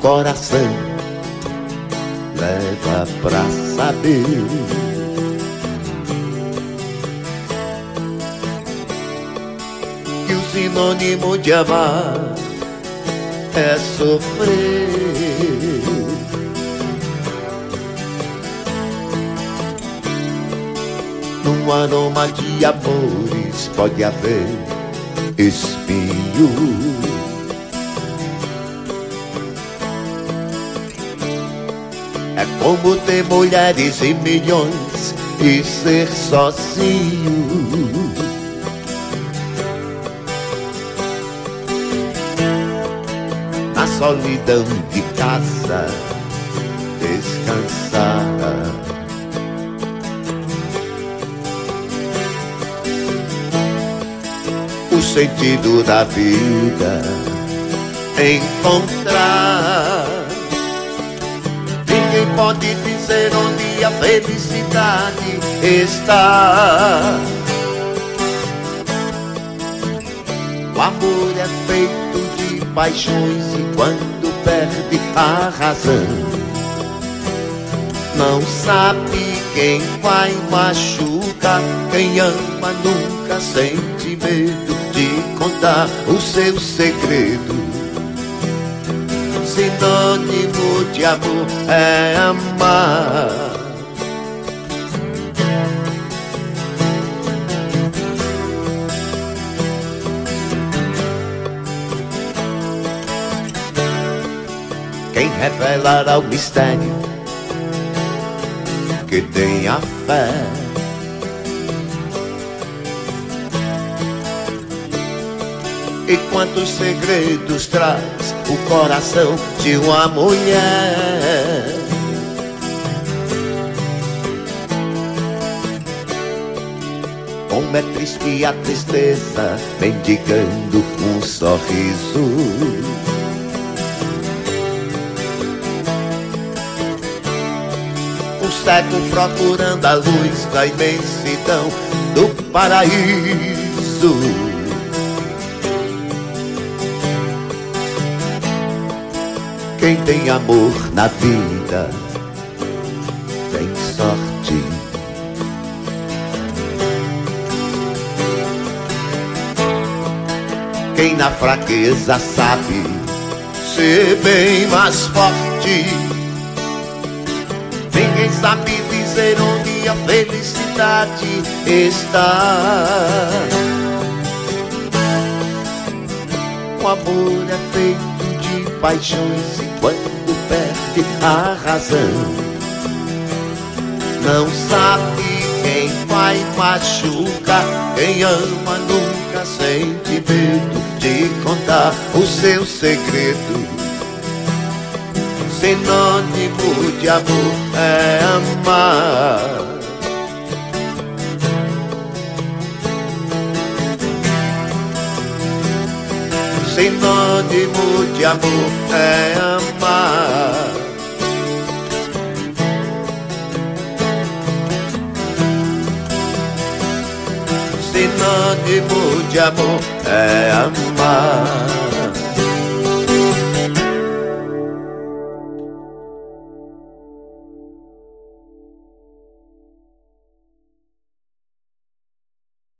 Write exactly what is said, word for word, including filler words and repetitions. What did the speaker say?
coração leva pra saber. Que o sinônimo de amar é sofrer. Num aroma de amores pode haver espinho. É como ter mulheres e milhões e ser sozinho. Na solidão de casa descansar. O sentido da vida encontrar. Ninguém pode dizer onde a felicidade está. O amor é feito de paixões e quando perde a razão não sabe quem vai machucar. Quem ama nunca sente medo de contar o seu segredo. Sinônimo de amor é amar. Quem revelará o mistério que tem a fé. E quantos segredos traz o coração de uma mulher. Como é triste a tristeza mendigando um sorriso. Um cego procurando a luz da imensidão do paraíso. Quem tem amor na vida tem sorte. Quem na fraqueza sabe ser bem mais forte. Ninguém sabe dizer onde a felicidade está. O amor é feito de paixões e quando perde a razão não sabe quem vai machucar. Quem ama nunca sente medo de contar o seu segredo. Sinônimo de amor é amar. Sinônimo de amor é amar. Sinônimo de amor é amar.